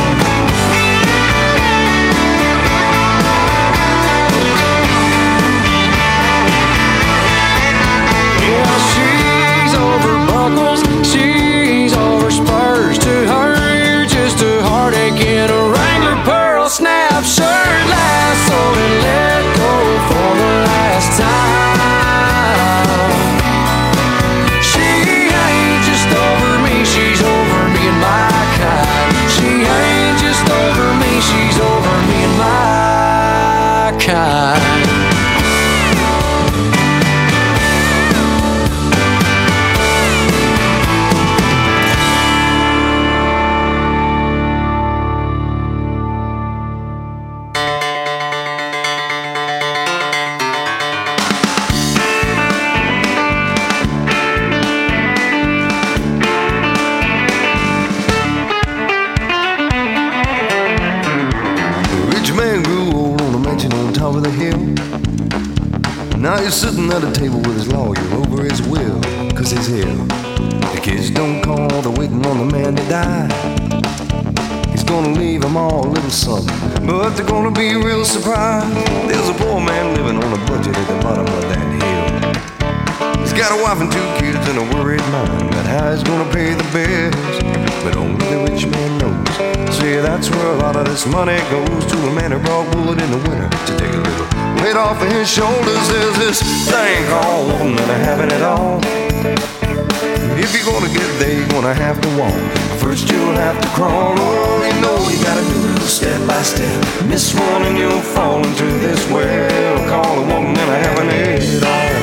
Yeah, she's over buckles, she's over spurs. To her, you're just a heartache in a Wrangler pearl snap shirt. Last sold and let go for the last time. She ain't just over me, she's over me and my kind. She ain't just over me, she's over me and my kind. Over the hill. Now he's sitting at a table with his lawyer over his will, 'cause he's ill. The kids don't call, they're waiting on the man to die. He's gonna leave them all a little something, but they're gonna be real surprised. There's a poor man living on a budget at the bottom of that hill. He's got a wife and 2 kids and a worried mind about how he's gonna pay the bills, but only the rich man knows. See, that's where a lot of this money goes, to a man who brought wood in the winter to take a little weight off of his shoulders. There's this thing called wanting and having it all. If you're gonna get there, you're gonna have to walk. First you'll have to crawl. Oh, you know you gotta do it step by step. Miss one and you'll fall into this well. Call a woman and having it all.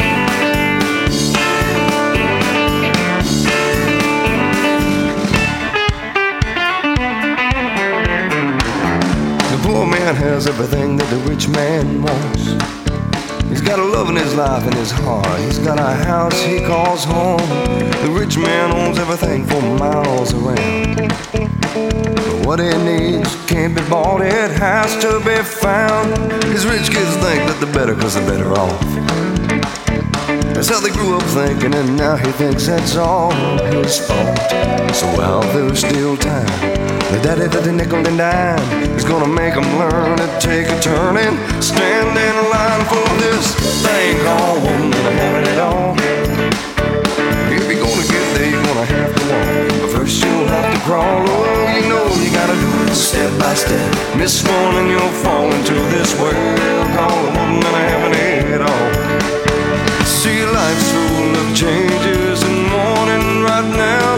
Poor man has everything that the rich man wants. He's got a love in his life and his heart. He's got a house he calls home. The rich man owns everything for miles around. But what he needs can't be bought, it has to be found. His rich kids think that they're better 'cause they're better off. That's how they grew up thinking, and now he thinks that's all his fault. So while there's still time, the daddy that the nickel and dime is gonna make them learn to take a turn and stand in line for this thing called woman and having it all. If you're gonna get there, you're gonna have to walk, but first you'll have to crawl. Oh, you know you gotta do it step by step. Miss one and you'll fall into this well called a woman and having it all. See, life's full of changes and morning right now.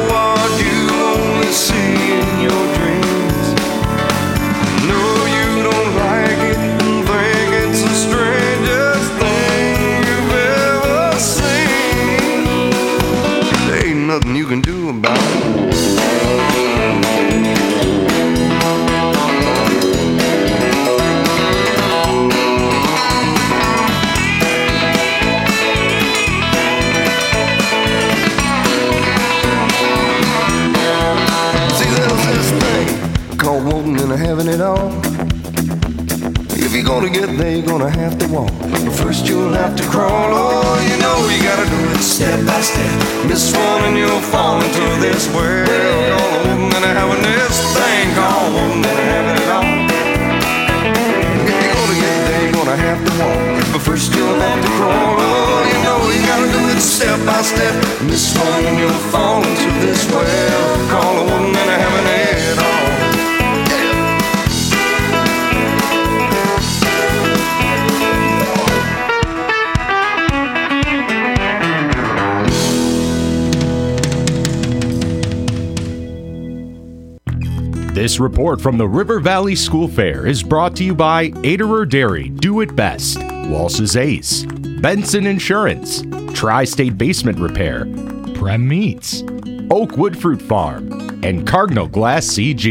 You're gonna get there, you're gonna have to walk, but first you'll have to crawl. Oh, you know you gotta do it step by step. Miss one and you'll fall into this world. All the woman and having this thing called woman and having it all. You're gonna get there, you're gonna have to walk, but first you'll have to crawl. Oh, you know you gotta do it step by step. Miss one and you'll fall into this world. Call a woman and having it all. This report from the River Valley School Fair is brought to you by Aderer Dairy, Do It Best, Walsh's Ace, Benson Insurance, Tri-State Basement Repair, Prem Meats, Oakwood Fruit Farm, and Cardinal Glass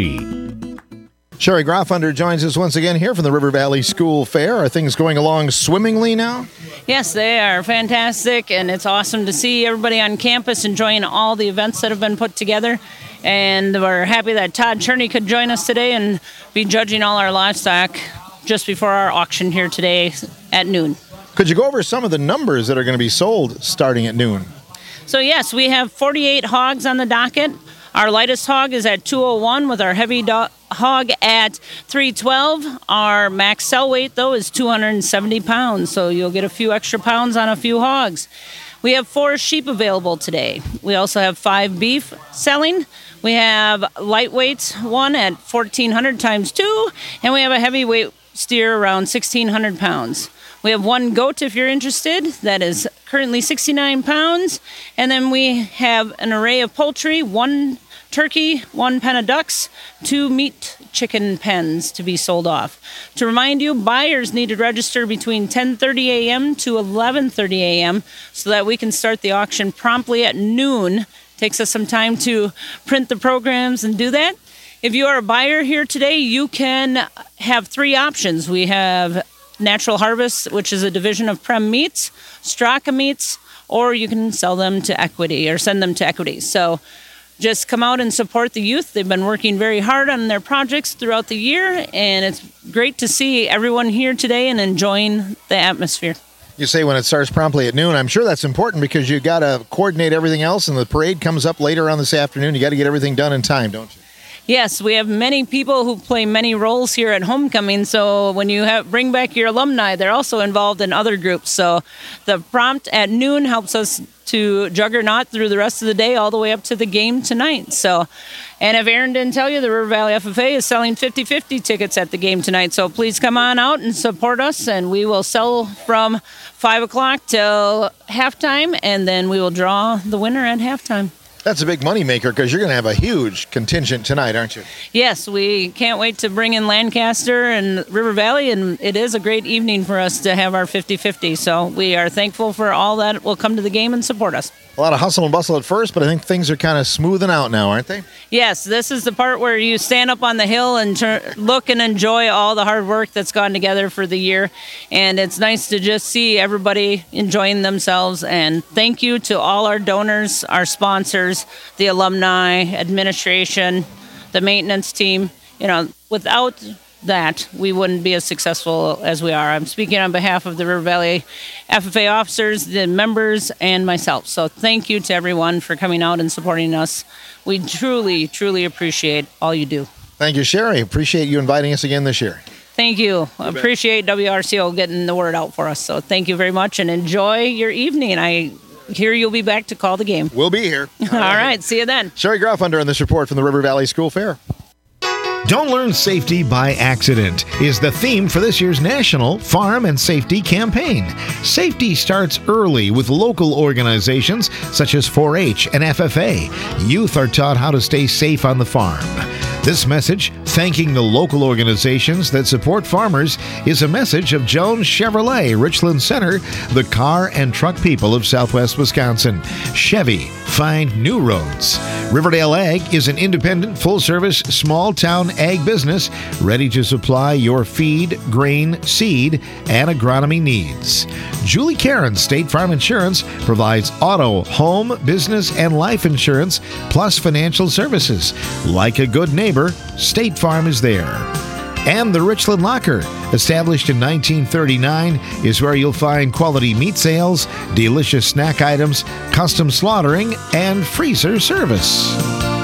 CG. Sherry Groffunder joins us once again here from the River Valley School Fair. Are things going along swimmingly now? Yes, they are fantastic, and it's awesome to see everybody on campus enjoying all the events that have been put together. And we're happy that Todd Cherney could join us today and be judging all our livestock just before our auction here today at noon. Could you go over some of the numbers that are going to be sold starting at noon? So yes, we have 48 hogs on the docket. Our lightest hog is at 201 with our heavy hog at 312. Our max sell weight, though, is 270 pounds, so you'll get a few extra pounds on a few hogs. We have 4 sheep available today. We also have 5 beef selling. We have lightweight one at 1,400 times 2, and we have a heavyweight steer around 1,600 pounds. We have 1 goat if you're interested. That is currently 69 pounds. And then we have an array of poultry, 1 turkey, 1 pen of ducks, 2 meat chicken pens to be sold off. To remind you, buyers need to register between 10:30 a.m. to 11:30 a.m. so that we can start the auction promptly at noon. Takes us some time to print the programs and do that. If you are a buyer here today, you can have 3 options. We have Natural Harvest, which is a division of Prem Meats, Straka Meats, or you can sell them to Equity or send them to Equity. So just come out and support the youth. They've been working very hard on their projects throughout the year, and it's great to see everyone here today and enjoying the atmosphere. You say when it starts promptly at noon. I'm sure that's important because you got to coordinate everything else, and the parade comes up later on this afternoon. You got to get everything done in time, don't you? Yes, we have many people who play many roles here at Homecoming, so when you bring back your alumni, they're also involved in other groups. So the prompt at noon helps us to juggernaut through the rest of the day all the way up to the game tonight. So, and if Aaron didn't tell you, the River Valley FFA is selling 50-50 tickets at the game tonight. So please come on out and support us, and we will sell from 5 o'clock till halftime, and then we will draw the winner at halftime. That's a big moneymaker because you're going to have a huge contingent tonight, aren't you? Yes, we can't wait to bring in Lancaster and River Valley, and it is a great evening for us to have our 50-50. So we are thankful for all that will come to the game and support us. A lot of hustle and bustle at first, but I think things are kind of smoothing out now, aren't they? Yes, this is the part where you stand up on the hill and look and enjoy all the hard work that's gone together for the year. And it's nice to just see everybody enjoying themselves. And thank you to all our donors, our sponsors, the alumni, administration, the maintenance team. You know, without that, we wouldn't be as successful as we are. I'm speaking on behalf of the River Valley FFA officers, the members, and myself. So thank you to everyone for coming out and supporting us. We truly, truly appreciate all you do. Thank you, Sherry. Appreciate you inviting us again this year. Thank you. I appreciate WRCO getting the word out for us. So thank you very much, and enjoy your evening. I hear you'll be back to call the game. We'll be here. All right. See you then. Sherry Groffunder on this report from the River Valley School Fair. Don't learn safety by accident is the theme for this year's National Farm and Safety Campaign. Safety starts early with local organizations such as 4-H and FFA. Youth are taught how to stay safe on the farm. This message, thanking the local organizations that support farmers, is a message of Jones Chevrolet, Richland Center, the car and truck people of Southwest Wisconsin. Chevy, find new roads. Riverdale Ag is an independent, full-service, small-town ag business ready to supply your feed, grain, seed, and agronomy needs. Julie Karen State Farm Insurance provides auto, home, business, and life insurance, plus financial services. Like a good neighbor, State Farm is there. And the Richland Locker, established in 1939, is where you'll find quality meat sales, delicious snack items, custom slaughtering, and freezer service.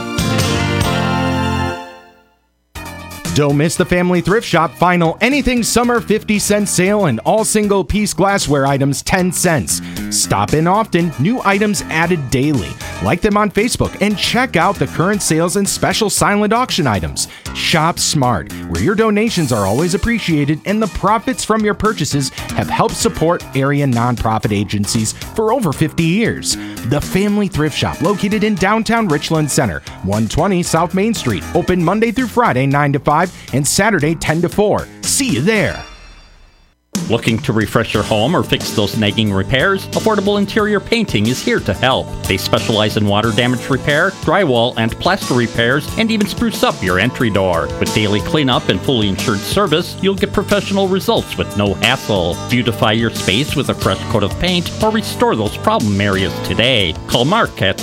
Don't miss the Family Thrift Shop final Anything Summer 50-cent sale and all single-piece glassware items 10 cents. Stop in often, new items added daily. Like them on Facebook and check out the current sales and special silent auction items. Shop smart, where your donations are always appreciated and the profits from your purchases have helped support area nonprofit agencies for over 50 years. The Family Thrift Shop, located in downtown Richland Center, 120 South Main Street, open Monday through Friday 9 to 5 and Saturday 10 to 4. See you there. Looking to refresh your home or fix those nagging repairs? Affordable Interior Painting is here to help. They specialize in water damage repair, drywall and plaster repairs, and even spruce up your entry door. With daily cleanup and fully insured service, you'll get professional results with no hassle. Beautify your space with a fresh coat of paint or restore those problem areas today. Call Mark at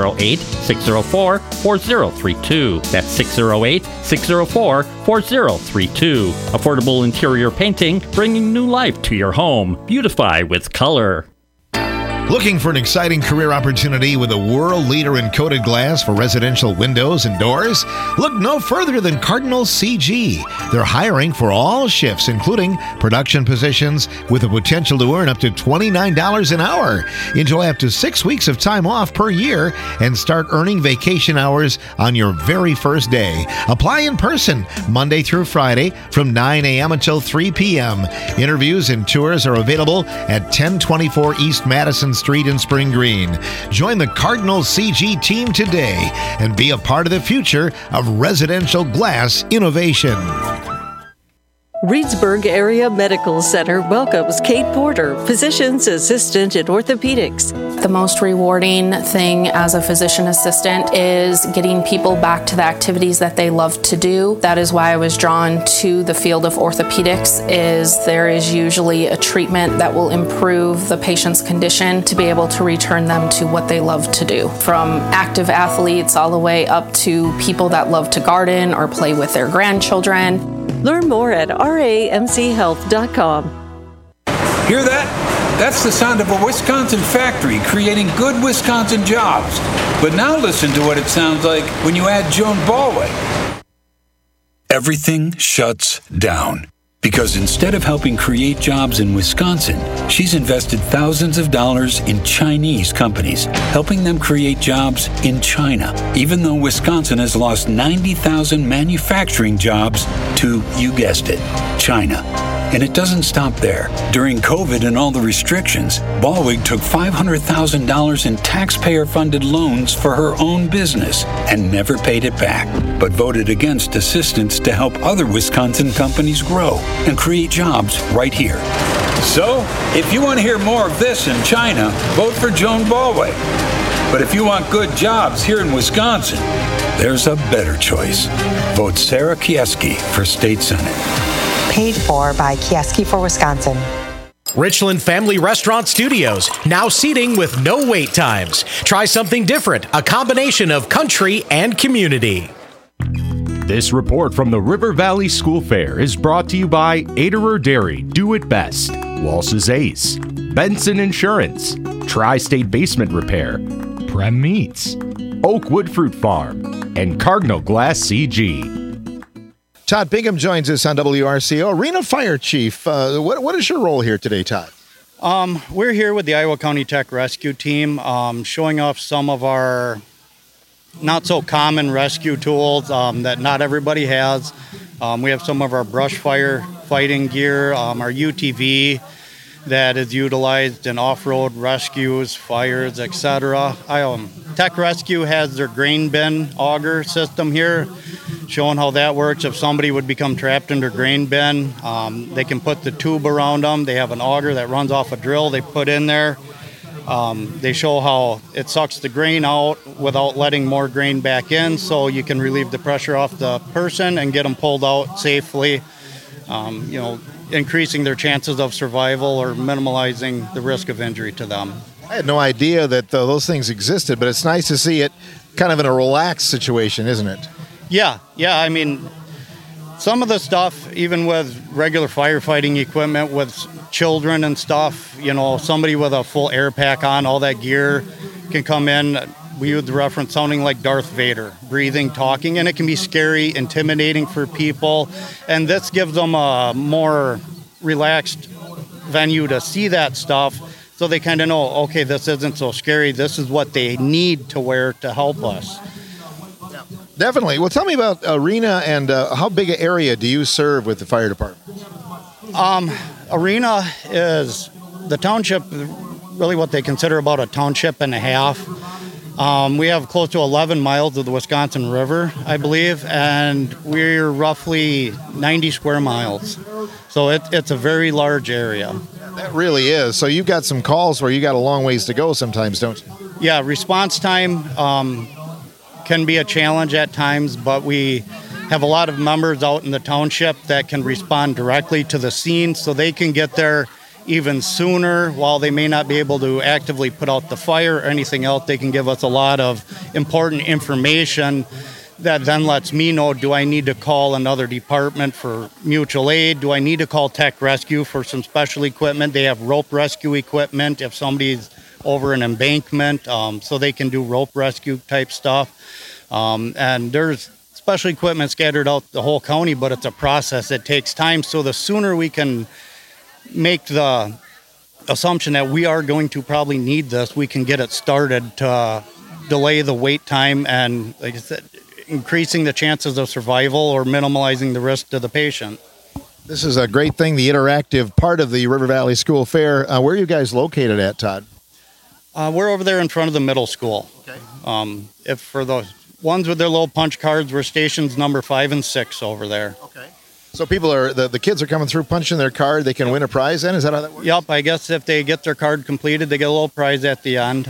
608-604-4032. That's 608-604-4032. Affordable Interior Painting, bringing new life to your home. Beautify with color. Looking for an exciting career opportunity with a world leader in coated glass for residential windows and doors? Look no further than Cardinal CG. They're hiring for all shifts, including production positions, with the potential to earn up to $29 an hour. Enjoy up to 6 weeks of time off per year and start earning vacation hours on your very first day. Apply in person Monday through Friday from 9 a.m. until 3 p.m. Interviews and tours are available at 1024 East Madison Street in Spring Green. Join the Cardinal CG team today and be a part of the future of residential glass innovation. Reedsburg Area Medical Center welcomes Kate Porter, physician's assistant in orthopedics. The most rewarding thing as a physician assistant is getting people back to the activities that they love to do. That is why I was drawn to the field of orthopedics, is there is usually a treatment that will improve the patient's condition to be able to return them to what they love to do. From active athletes all the way up to people that love to garden or play with their grandchildren. Learn more at ramchealth.com. Hear that? That's the sound of a Wisconsin factory creating good Wisconsin jobs. But now listen to what it sounds like when you add Joan Ballway. Everything shuts down. Because instead of helping create jobs in Wisconsin, she's invested thousands of dollars in Chinese companies, helping them create jobs in China, even though Wisconsin has lost 90,000 manufacturing jobs to, you guessed it, China. And it doesn't stop there. During COVID and all the restrictions, Ballwig took $500,000 in taxpayer-funded loans for her own business and never paid it back, but voted against assistance to help other Wisconsin companies grow and create jobs right here. So, if you want to hear more of this in China, vote for Joan Ballwig. But if you want good jobs here in Wisconsin, there's a better choice. Vote Sarah Kieski for State Senate. Paid for by Kieski for Wisconsin. Richland Family Restaurant Studios, now seating with no wait times. Try something different, a combination of country and community. This report from the River Valley School Fair is brought to you by Aderer Dairy, Do It Best, Walsh's Ace, Benson Insurance, Tri-State Basement Repair, Prem Meats, Oakwood Fruit Farm, and Cardinal Glass CG. Todd Bingham joins us on WRCO. Arena Fire Chief, what is your role here today, Todd? We're here with the Iowa County Tech Rescue Team, showing off some of our not-so-common rescue tools that not everybody has. We have some of our brush fire fighting gear, our UTV that is utilized in off-road rescues, fires, etc. Tech Rescue has their grain bin auger system here, showing how that works. If somebody would become trapped in their grain bin, they can put the tube around them. They have an auger that runs off a drill they put in there. They show how it sucks the grain out without letting more grain back in, so you can relieve the pressure off the person and get them pulled out safely, increasing their chances of survival or minimalizing the risk of injury to them. I had no idea that those things existed, but it's nice to see it kind of in a relaxed situation, isn't it? Yeah. I mean, some of the stuff, even with regular firefighting equipment, with children and stuff, somebody with a full air pack on, all that gear can come in. We use the reference sounding like Darth Vader, breathing, talking, and it can be scary, intimidating for people. And this gives them a more relaxed venue to see that stuff, so they kind of know, okay, this isn't so scary. This is what they need to wear to help us. Definitely. Well, tell me about Arena and how big an area do you serve with the fire department? Arena is the township, really what they consider about a township and a half. We have close to 11 miles of the Wisconsin River, I believe, and we're roughly 90 square miles. So it's a very large area. That really is. So you've got some calls where you got a long ways to go sometimes, don't you? Yeah, response time can be a challenge at times, but we have a lot of members out in the township that can respond directly to the scene, so they can get there even sooner. While they may not be able to actively put out the fire or anything else, they can give us a lot of important information that then lets me know, do I need to call another department for mutual aid? Do I need to call Tech Rescue for some special equipment? They have rope rescue equipment if somebody's over an embankment, so they can do rope rescue type stuff. And there's special equipment scattered out the whole county, but it's a process. It takes time. So the sooner we can make the assumption that we are going to probably need this, we can get it started to delay the wait time and, like I said, increasing the chances of survival or minimalizing the risk to the patient. This is a great thing, the interactive part of the River Valley School Fair. Where are you guys located at, Todd? We're over there in front of the middle school. Okay. If for those ones with their little punch cards, we're stations number 5 and 6 over there. Okay. So people are, the kids are coming through punching their card. They can win a prize then? Is that how that works? Yep. I guess if they get their card completed, they get a little prize at the end.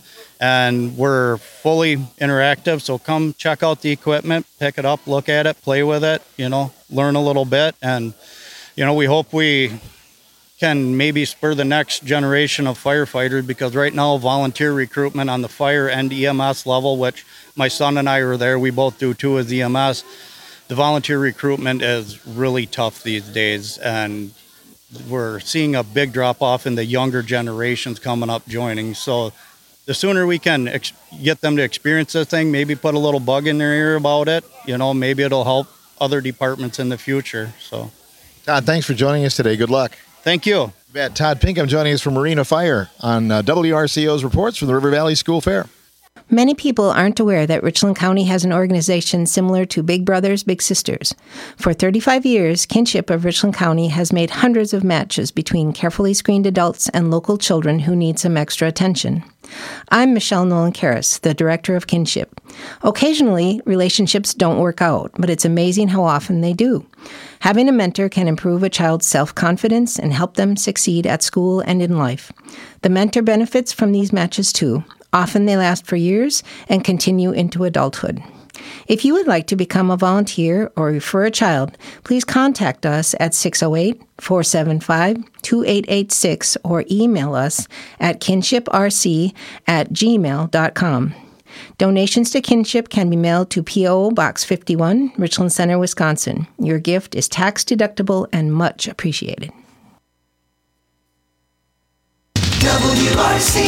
And we're fully interactive. So come check out the equipment, pick it up, look at it, play with it, learn a little bit. And, we hope we can maybe spur the next generation of firefighters, because right now volunteer recruitment on the fire and EMS level, which my son and I are there, we both do too as EMS, the volunteer recruitment is really tough these days, and we're seeing a big drop off in the younger generations coming up joining. So the sooner we can get them to experience this thing, maybe put a little bug in their ear about it, maybe it'll help other departments in the future. So, Todd, thanks for joining us today. Good luck. Thank you. Todd Pinkham joining us from Arena Fire on WRCO's reports from the River Valley School Fair. Many people aren't aware that Richland County has an organization similar to Big Brothers Big Sisters. For 35 years, Kinship of Richland County has made hundreds of matches between carefully screened adults and local children who need some extra attention. I'm Michelle Nolan-Karras, the director of Kinship. Occasionally, relationships don't work out, but it's amazing how often they do. Having a mentor can improve a child's self-confidence and help them succeed at school and in life. The mentor benefits from these matches too. Often they last for years and continue into adulthood. If you would like to become a volunteer or refer a child, please contact us at 608-475-2886 or email us at kinshiprc@gmail.com. Donations to Kinship can be mailed to P.O. Box 51, Richland Center, Wisconsin. Your gift is tax deductible and much appreciated. WRC